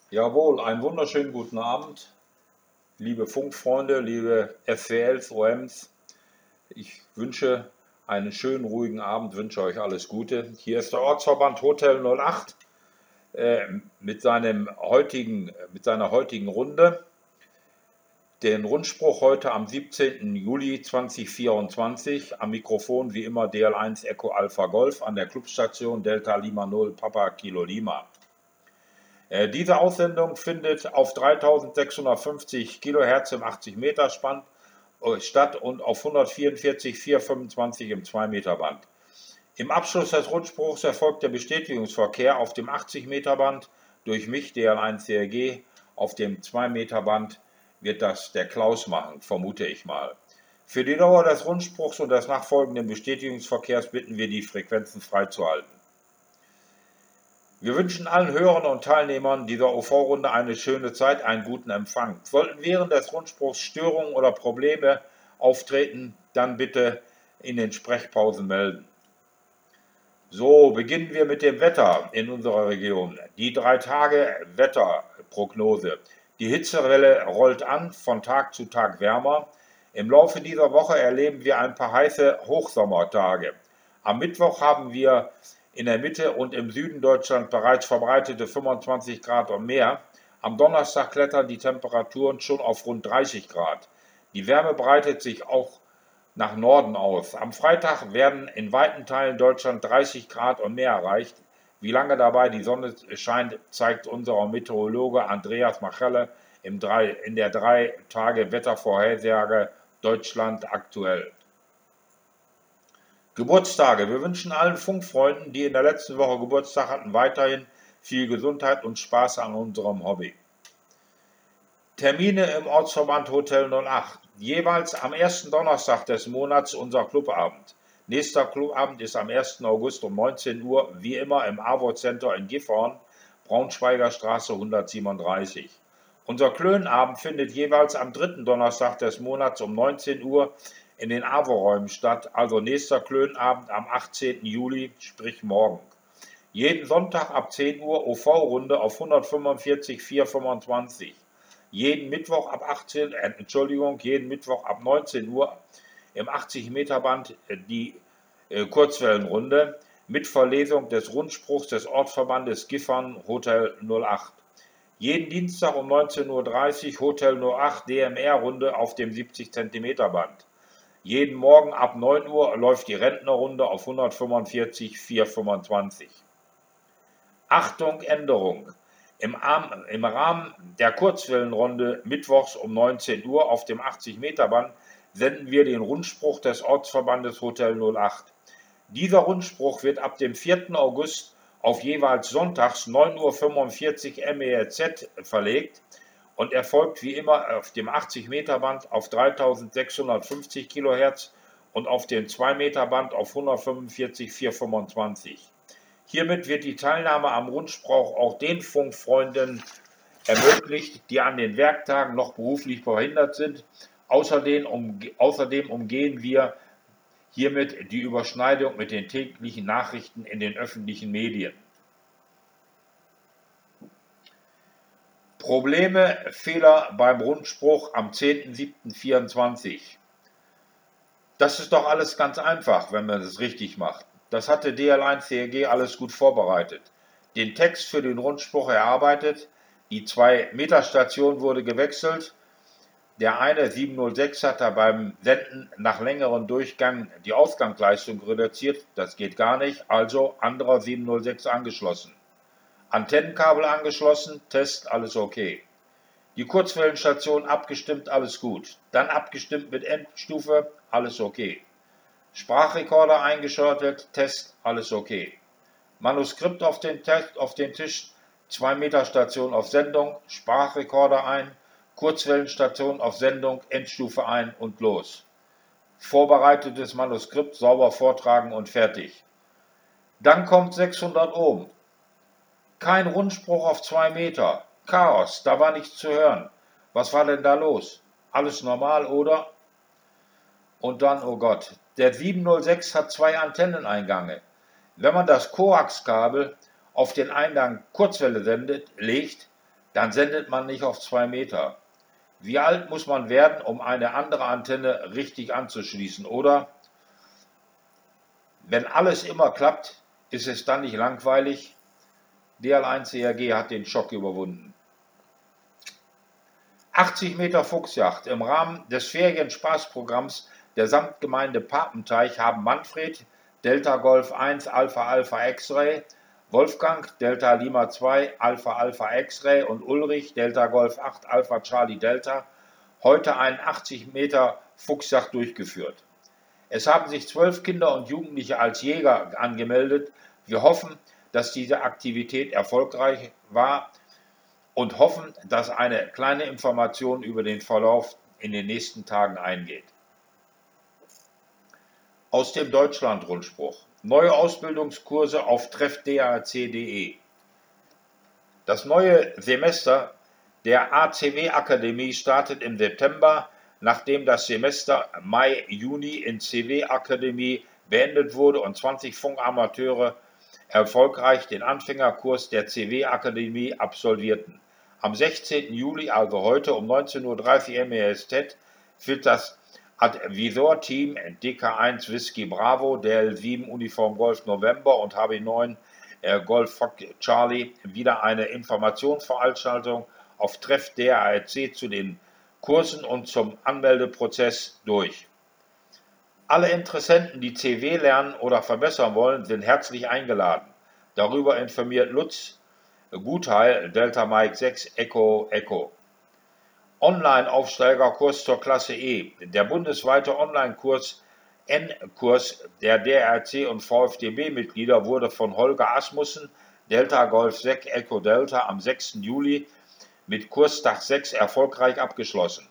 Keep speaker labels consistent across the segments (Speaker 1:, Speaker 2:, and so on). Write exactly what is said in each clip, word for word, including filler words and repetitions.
Speaker 1: Jawohl, einen wunderschönen guten Abend, liebe Funkfreunde, liebe F C Ls, O Ms. Ich wünsche einen schönen, ruhigen Abend, wünsche euch alles Gute. Hier ist der Ortsverband Hotel null acht äh, mit, seinem heutigen, mit seiner heutigen Runde. Den Rundspruch heute am siebzehnten Juli zweitausendvierundzwanzig. Am Mikrofon wie immer D L eins Echo Alpha Golf an der Clubstation Delta Lima null Papa Kilo Lima. Diese Aussendung findet auf dreitausendsechshundertfünfzig Kilohertz im achtzig Meter Spann statt und auf hundertvierundvierzig Komma vierhundertfünfundzwanzig im zwei Meter Band. Im Abschluss des Rundspruchs erfolgt der Bestätigungsverkehr auf dem achtzig Meter Band durch mich, D L eins C R G. Auf dem zwei Meter Band wird das der Klaus machen, vermute ich mal. Für die Dauer des Rundspruchs und des nachfolgenden Bestätigungsverkehrs bitten wir, die Frequenzen freizuhalten. Wir wünschen allen Hörern und Teilnehmern dieser O V-Runde eine schöne Zeit, einen guten Empfang. Sollten während des Rundspruchs Störungen oder Probleme auftreten, dann bitte in den Sprechpausen melden. So, beginnen wir mit dem Wetter in unserer Region. Die drei Tage Wetterprognose. Die Hitzewelle rollt an, von Tag zu Tag wärmer. Im Laufe dieser Woche erleben wir ein paar heiße Hochsommertage. Am Mittwoch haben wir in der Mitte und im Süden Deutschlands bereits verbreitete fünfundzwanzig Grad und mehr. Am Donnerstag klettern die Temperaturen schon auf rund dreißig Grad. Die Wärme breitet sich auch nach Norden aus. Am Freitag werden in weiten Teilen Deutschlands dreißig Grad und mehr erreicht. Wie lange dabei die Sonne scheint, zeigt unser Meteorologe Andreas Machelle in der drei Tage Wettervorhersage Deutschland aktuell. Geburtstage. Wir wünschen allen Funkfreunden, die in der letzten Woche Geburtstag hatten, weiterhin viel Gesundheit und Spaß an unserem Hobby. Termine im Ortsverband Hotel null acht. Jeweils am ersten Donnerstag des Monats unser Clubabend. Nächster Clubabend ist am ersten August um neunzehn Uhr, wie immer im AWO Center in Gifhorn, Braunschweiger Straße hundertsiebenunddreißig. Unser Klönabend findet jeweils am dritten Donnerstag des Monats um neunzehn Uhr in den AWO-Räumen statt, also nächster Klönabend am achtzehnten Juli, sprich morgen. Jeden Sonntag ab zehn Uhr O V-Runde auf hundertfünfundvierzig Komma vierhundertfünfundzwanzig. Jeden Mittwoch ab achtzehn, äh, Entschuldigung, jeden Mittwoch ab neunzehn Uhr im achtzig Meter Band äh, die äh, Kurzwellenrunde mit Verlesung des Rundspruchs des Ortsverbandes Gifhorn Hotel null acht. Jeden Dienstag um neunzehn Uhr dreißig Hotel null acht D M R-Runde auf dem siebzig Zentimeter Band. Jeden Morgen ab neun Uhr läuft die Rentnerrunde auf hundertfünfundvierzig Komma vierhundertfünfundzwanzig. Achtung, Änderung! Im, Im Rahmen der Kurzwellenrunde mittwochs um neunzehn Uhr auf dem achtzig Meter Band senden wir den Rundspruch des Ortsverbandes Hotel null acht. Dieser Rundspruch wird ab dem vierten August auf jeweils sonntags neun Uhr fünfundvierzig M E R Z verlegt und erfolgt wie immer auf dem achtzig Meter Band auf dreitausendsechshundertfünfzig Kilohertz und auf dem zwei Meter Band auf hundertfünfundvierzig Komma vierhundertfünfundzwanzig. Hiermit wird die Teilnahme am Rundspruch auch den Funkfreunden ermöglicht, die an den Werktagen noch beruflich verhindert sind. Außerdem, um, außerdem umgehen wir hiermit die Überschneidung mit den täglichen Nachrichten in den öffentlichen Medien. Probleme, Fehler beim Rundspruch am zehnten siebten vierundzwanzig. Das ist doch alles ganz einfach, wenn man es richtig macht. Das hatte D L eins C R G alles gut vorbereitet. Den Text für den Rundspruch erarbeitet, die zwei Meter Station wurde gewechselt. Der eine siebenhundertsechs hat da beim Senden nach längeren Durchgang die Ausgangsleistung reduziert. Das geht gar nicht, also anderer siebenhundertsechs angeschlossen. Antennenkabel angeschlossen, Test, alles okay. Die Kurzwellenstation abgestimmt, alles gut. Dann abgestimmt mit Endstufe, alles okay. Sprachrekorder eingeschaltet, Test, alles okay. Manuskript auf den, Test, auf den Tisch, zwei Meter Station auf Sendung, Sprachrekorder ein, Kurzwellenstation auf Sendung, Endstufe ein und los. Vorbereitetes Manuskript sauber vortragen und fertig. Dann kommt sechshundert Ohm. Kein Rundspruch auf zwei Meter. Chaos, da war nichts zu hören. Was war denn da los? Alles normal, oder? Und dann, oh Gott, der siebenhundertsechs hat zwei Antenneneingange. Wenn man das Koaxkabel auf den Eingang Kurzwelle sendet, legt, dann sendet man nicht auf zwei Meter. Wie alt muss man werden, um eine andere Antenne richtig anzuschließen? Oder wenn alles immer klappt, ist es dann nicht langweilig? D L eins C R G hat den Schock überwunden. achtzig Meter Fuchsjagd. Im Rahmen des Ferienspaßprogramms der Samtgemeinde Papenteich haben Manfred, Delta Golf eins Alpha Alpha X-Ray, Wolfgang, Delta Lima zwei Alpha Alpha X-Ray und Ulrich, Delta Golf acht Alpha Charlie Delta, heute einen achtzig Meter Fuchsjagd durchgeführt. Es haben sich zwölf Kinder und Jugendliche als Jäger angemeldet. Wir hoffen, dass diese Aktivität erfolgreich war und hoffen, dass eine kleine Information über den Verlauf in den nächsten Tagen eingeht. Aus dem Deutschland-Rundspruch. Neue Ausbildungskurse auf treff d a c punkt d e. Das neue Semester der A C W-Akademie startet im September, nachdem das Semester Mai-Juni in C W-Akademie beendet wurde und zwanzig Funkamateure erfolgreich den Anfängerkurs der C W-Akademie absolvierten. Am sechzehnten Juli, also heute um neunzehn Uhr dreißig M E S T, wird das Advisor-Team D K eins Whisky Bravo, D L sieben Uniform Golf November und H B neun äh, Golf Fox Charlie wieder eine Informationsveranstaltung auf treff d a c zu den Kursen und zum Anmeldeprozess durch. Alle Interessenten, die C W lernen oder verbessern wollen, sind herzlich eingeladen. Darüber informiert Lutz Gutheil, Delta Mike sechs Echo Echo. Online-Aufsteigerkurs zur Klasse E. Der bundesweite Online-Kurs N-Kurs der D R C und V F D B-Mitglieder wurde von Holger Asmussen, Delta Golf sechs Echo Delta, am sechsten Juli mit Kurstag sechs erfolgreich abgeschlossen.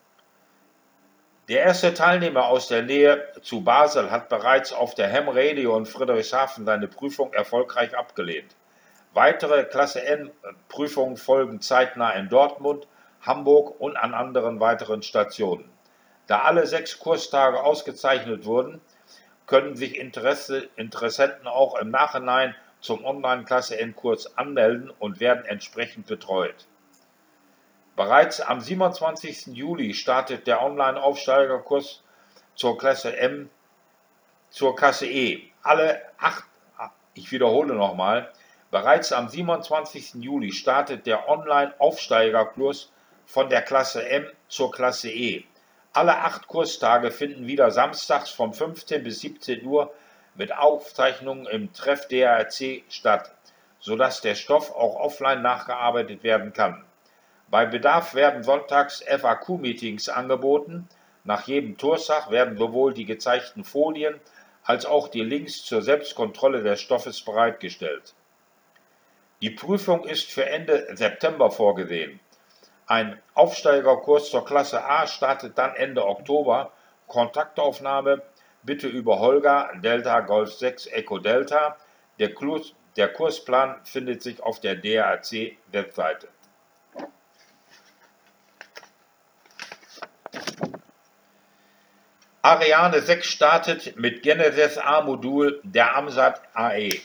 Speaker 1: Der erste Teilnehmer aus der Nähe zu Basel hat bereits auf der Ham Radio in Friedrichshafen seine Prüfung erfolgreich abgelehnt. Weitere Klasse N-Prüfungen folgen zeitnah in Dortmund, Hamburg und an anderen weiteren Stationen. Da alle sechs Kurstage ausgezeichnet wurden, können sich Interesse, Interessenten auch im Nachhinein zum Online-Klasse N-Kurs anmelden und werden entsprechend betreut. Bereits am siebenundzwanzigsten Juli startet der Online-Aufsteigerkurs zur Klasse M, zur Klasse E. Alle acht, ich wiederhole nochmal, bereits am siebenundzwanzigsten Juli startet der Online-Aufsteigerkurs von der Klasse M zur Klasse E. Alle acht Kurstage finden wieder samstags von fünfzehn bis siebzehn Uhr mit Aufzeichnungen im Treff D R C statt, sodass der Stoff auch offline nachgearbeitet werden kann. Bei Bedarf werden sonntags F A Q-Meetings angeboten. Nach jedem Kurstag werden sowohl die gezeigten Folien als auch die Links zur Selbstkontrolle des Stoffes bereitgestellt. Die Prüfung ist für Ende September vorgesehen. Ein Aufsteigerkurs zur Klasse A startet dann Ende Oktober. Kontaktaufnahme bitte über Holger, Delta Golf sechs Echo Delta. Der, Kurs, der Kursplan findet sich auf der D R C-Webseite. Ariane sechs startet mit Genesis A-Modul der AMSAT A E.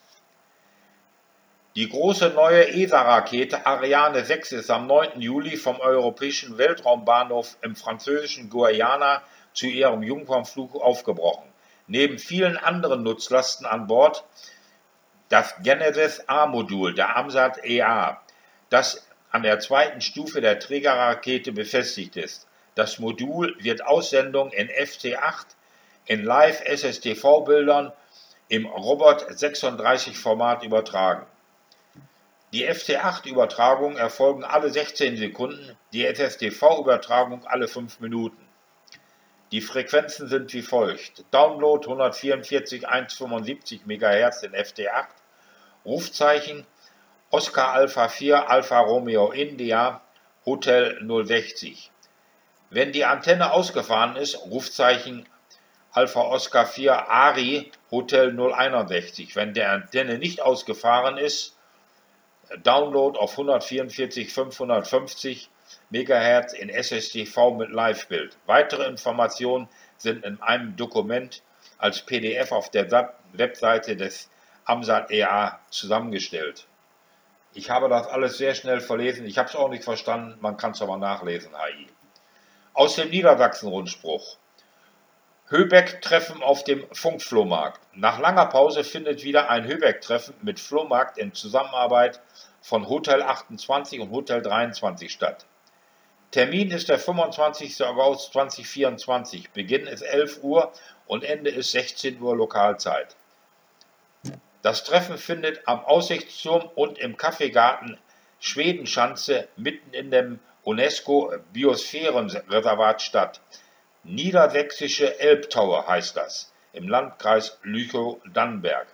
Speaker 1: Die große neue E S A-Rakete Ariane sechs ist am neunten Juli vom Europäischen Weltraumbahnhof im französischen Guayana zu ihrem Jungfernflug aufgebrochen. Neben vielen anderen Nutzlasten an Bord das Genesis A-Modul der AMSAT E A, das an der zweiten Stufe der Trägerrakete befestigt ist. Das Modul wird Aussendungen in F T acht, in Live-S S T V-Bildern im Robot sechsunddreißig Format übertragen. Die F T acht-Übertragungen erfolgen alle sechzehn Sekunden, die S S T V-Übertragung alle fünf Minuten. Die Frequenzen sind wie folgt: Download hundertvierundvierzig Komma hundertfünfundsiebzig Megahertz in F T acht, Rufzeichen Oscar Alpha vier Alpha Romeo India Hotel null sechzig. Wenn die Antenne ausgefahren ist, Rufzeichen Alpha Oscar vier Ari Hotel null einundsechzig. Wenn die Antenne nicht ausgefahren ist, Download auf hundertvierundvierzig Komma fünfhundertfünfzig Megahertz in S S T V mit Live-Bild. Weitere Informationen sind in einem Dokument als P D F auf der Webseite des AMSAT E A zusammengestellt. Ich habe das alles sehr schnell verlesen. Ich habe es auch nicht verstanden. Man kann es aber nachlesen, H I. Aus dem Niedersachsen-Rundspruch. Höbeck-Treffen auf dem Funkflohmarkt. Nach langer Pause findet wieder ein Höbeck-Treffen mit Flohmarkt in Zusammenarbeit von Hotel achtundzwanzig und Hotel dreiundzwanzig statt. Termin ist der fünfundzwanzigster August zweitausendvierundzwanzig. Beginn ist elf Uhr und Ende ist sechzehn Uhr Lokalzeit. Das Treffen findet am Aussichtsturm und im Kaffeegarten Schwedenschanze mitten in dem UNESCO-Biosphärenreservat statt. Niedersächsische Elbtaue heißt das, im Landkreis Lüchow-Dannenberg.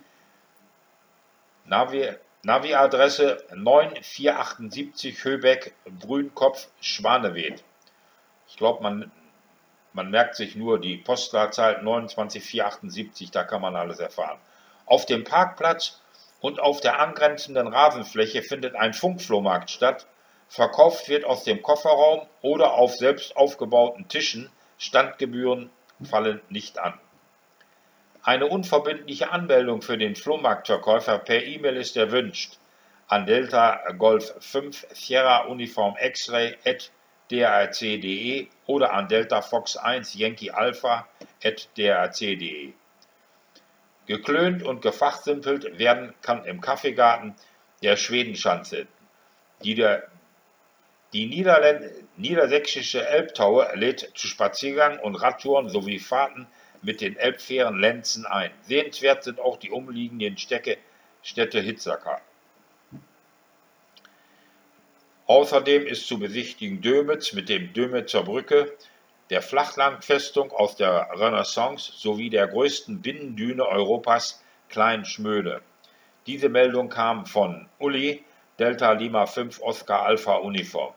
Speaker 1: Navi, Navi-Adresse neun vier achtundsiebzig Höbeck, Brünkopf, Schwanewed. Ich glaube, man, man merkt sich nur die Postleitzahl neun vier achtundsiebzig, da kann man alles erfahren. Auf dem Parkplatz und auf der angrenzenden Rasenfläche findet ein Funkflohmarkt statt. Verkauft wird aus dem Kofferraum oder auf selbst aufgebauten Tischen. Standgebühren fallen nicht an. Eine unverbindliche Anmeldung für den Flohmarktverkäufer per E-Mail ist erwünscht an Delta Golf fünf Sierra Uniform X-Ray at d r c punkt de oder an Delta Fox eins Yankee Alpha at d r c punkt de. Geklönt und gefachsimpelt werden kann im Kaffeegarten der Schwedenschanze. Die, der, die niedersächsische Elbtaue lädt zu Spaziergang und Radtouren sowie Fahrten mit den Elbfähren Lenzen ein. Sehenswert sind auch die umliegenden Städte, Städte Hitzacker. Außerdem ist zu besichtigen Dömitz mit dem Dömitzer Brücke, der Flachlandfestung aus der Renaissance sowie der größten Binnendüne Europas, Klein Schmöde. Diese Meldung kam von Uli, Delta Lima fünf Oscar Alpha Uniform.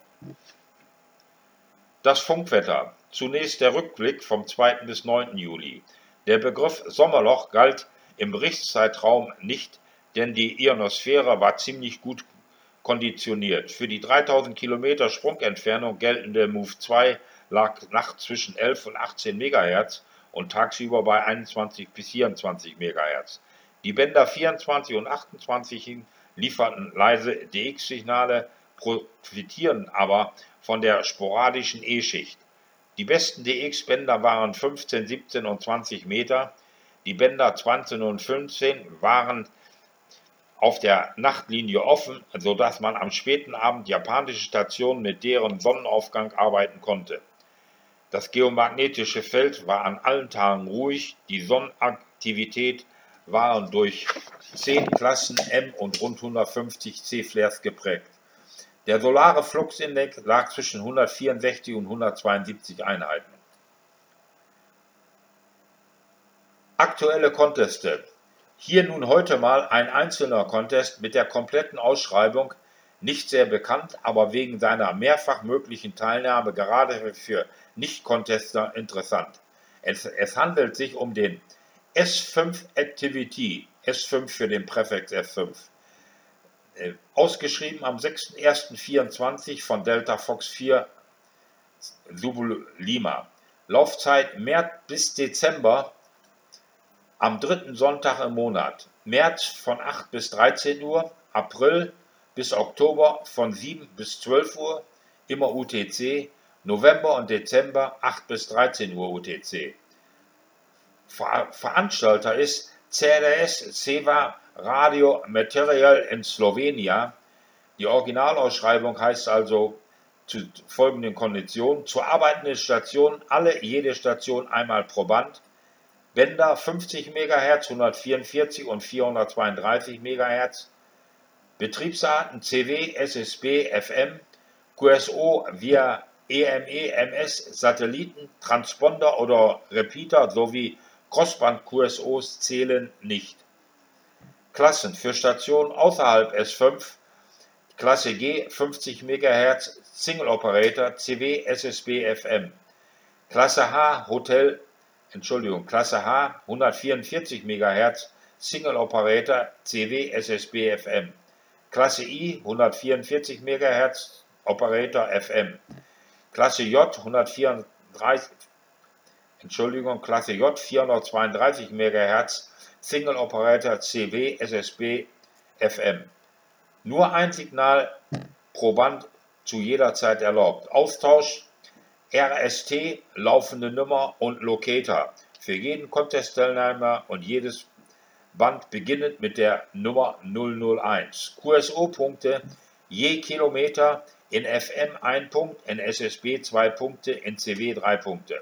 Speaker 1: Das Funkwetter. Zunächst der Rückblick vom zweiten bis neunten Juli. Der Begriff Sommerloch galt im Berichtszeitraum nicht, denn die Ionosphäre war ziemlich gut konditioniert. Für die dreitausend Kilometer Sprungentfernung geltende Move zwei lag nachts zwischen elf und achtzehn Megahertz und tagsüber bei einundzwanzig bis vierundzwanzig Megahertz. Die Bänder vierundzwanzig und achtundzwanzig lieferten leise D X-Signale, profitieren aber von der sporadischen E-Schicht. Die besten D X-Bänder waren fünfzehn, siebzehn und zwanzig Meter. Die Bänder zwanzig und fünfzehn waren auf der Nachtlinie offen, sodass man am späten Abend japanische Stationen mit deren Sonnenaufgang arbeiten konnte. Das geomagnetische Feld war an allen Tagen ruhig, die Sonnenaktivität waren durch zehn Klassen M und rund hundertfünfzig C-Flares geprägt. Der solare Fluxindex lag zwischen hundertvierundsechzig und hundertzweiundsiebzig Einheiten. Aktuelle Conteste. Hier nun heute mal ein einzelner Contest mit der kompletten Ausschreibung, nicht sehr bekannt, aber wegen seiner mehrfach möglichen Teilnahme gerade für Nicht-Contester interessant. Es, es handelt sich um den S fünf Activity, S fünf für den Präfix S fünf. Äh, ausgeschrieben am sechster erster vierundzwanzig von Delta Fox vier Zulu Lima. Laufzeit März bis Dezember am dritten Sonntag im Monat. März von acht bis dreizehn Uhr, April bis Oktober von sieben bis zwölf Uhr, immer U T C, November und Dezember acht bis dreizehn Uhr U T C. Ver Veranstalter ist C R S Ceva Radio Material in Slowenien. Die Originalausschreibung heißt also zu folgenden Konditionen: zur arbeitenden Station alle jede Station einmal pro Band, Bänder fünfzig Megahertz, hundertvierundvierzig und vierhundertzweiunddreißig Megahertz, Betriebsarten C W, S S B, F M, Q S O via E M E M S, Satelliten, Transponder oder Repeater sowie Crossband-Q S Os zählen nicht. Klassen für Stationen außerhalb S fünf, Klasse G fünfzig Megahertz, Single Operator, C W, S S B, F M. Klasse H, Hotel, Entschuldigung, Klasse H, hundertvierundvierzig Megahertz, Single Operator, C W, S S B, F M. Klasse I, hundertvierundvierzig Megahertz, Operator, F M. Klasse J, hundertvierunddreißig, Entschuldigung, Klasse J, vierhundertzweiunddreißig Megahertz, Single Operator, C W, S S B, F M. Nur ein Signal pro Band zu jeder Zeit erlaubt. Austausch R S T, laufende Nummer und Locator für jeden Contest-Teilnehmer und jedes Band beginnend mit der Nummer null null eins. Q S O-Punkte je Kilometer, in F M ein Punkt, in S S B zwei Punkte, in C W drei Punkte.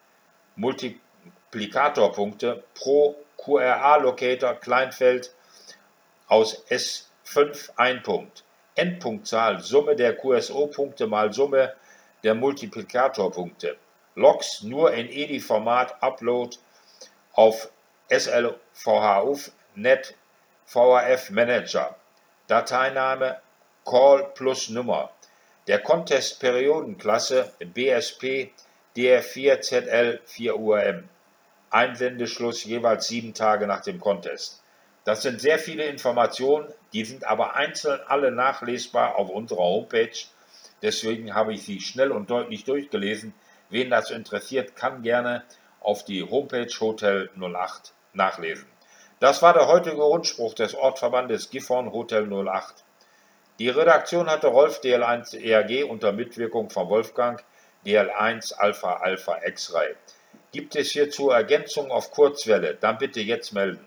Speaker 1: Multiplikatorpunkte pro Q R A-Locator Kleinfeld aus S fünf ein Punkt. Endpunktzahl Summe der Q S O-Punkte mal Summe der Multiplikatorpunkte. Logs nur in E D I-Format, Upload auf S L V H U F Net V H F Manager. Dateiname Call plus Nummer. Der Contest Periodenklasse B S P D R vier Z L vier U R M. Einsendeschluss jeweils sieben Tage nach dem Contest. Das sind sehr viele Informationen, die sind aber einzeln alle nachlesbar auf unserer Homepage. Deswegen habe ich sie schnell und deutlich durchgelesen. Wen das interessiert, kann gerne auf die Homepage Hotel null acht nachlesen. Das war der heutige Rundspruch des Ortsverbandes Gifhorn Hotel null acht. Die Redaktion hatte Rolf D L eins E R G unter Mitwirkung von Wolfgang D L eins Alpha Alpha X-Ray. Gibt es hierzu Ergänzungen auf Kurzwelle? Dann bitte jetzt melden.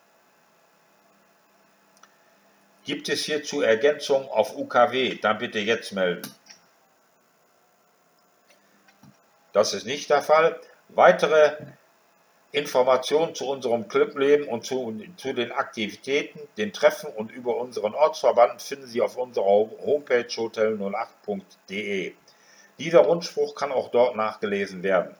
Speaker 1: Gibt es hierzu Ergänzungen auf U K W? Dann bitte jetzt melden. Das ist nicht der Fall. Weitere Informationen zu unserem Clubleben und zu, zu den Aktivitäten, den Treffen und über unseren Ortsverband finden Sie auf unserer Homepage hotel null acht punkt de. Dieser Rundspruch kann auch dort nachgelesen werden.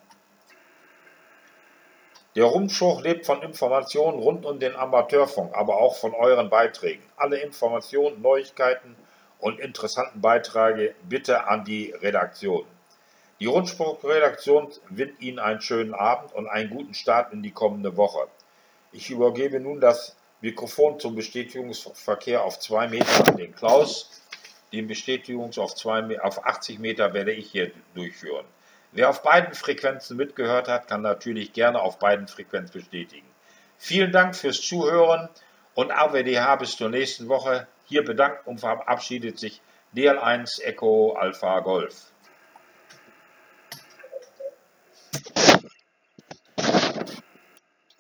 Speaker 1: Der Rundspruch lebt von Informationen rund um den Amateurfunk, aber auch von euren Beiträgen. Alle Informationen, Neuigkeiten und interessanten Beiträge bitte an die Redaktion. Die Rundspruchredaktion wünscht Ihnen einen schönen Abend und einen guten Start in die kommende Woche. Ich übergebe nun das Mikrofon zum Bestätigungsverkehr auf zwei Meter an den Klaus. Den Bestätigungs auf, zwei, auf achtzig Meter werde ich hier durchführen. Wer auf beiden Frequenzen mitgehört hat, kann natürlich gerne auf beiden Frequenzen bestätigen. Vielen Dank fürs Zuhören und A W D H bis zur nächsten Woche. Hier bedankt und verabschiedet sich D L eins Echo Alpha Golf.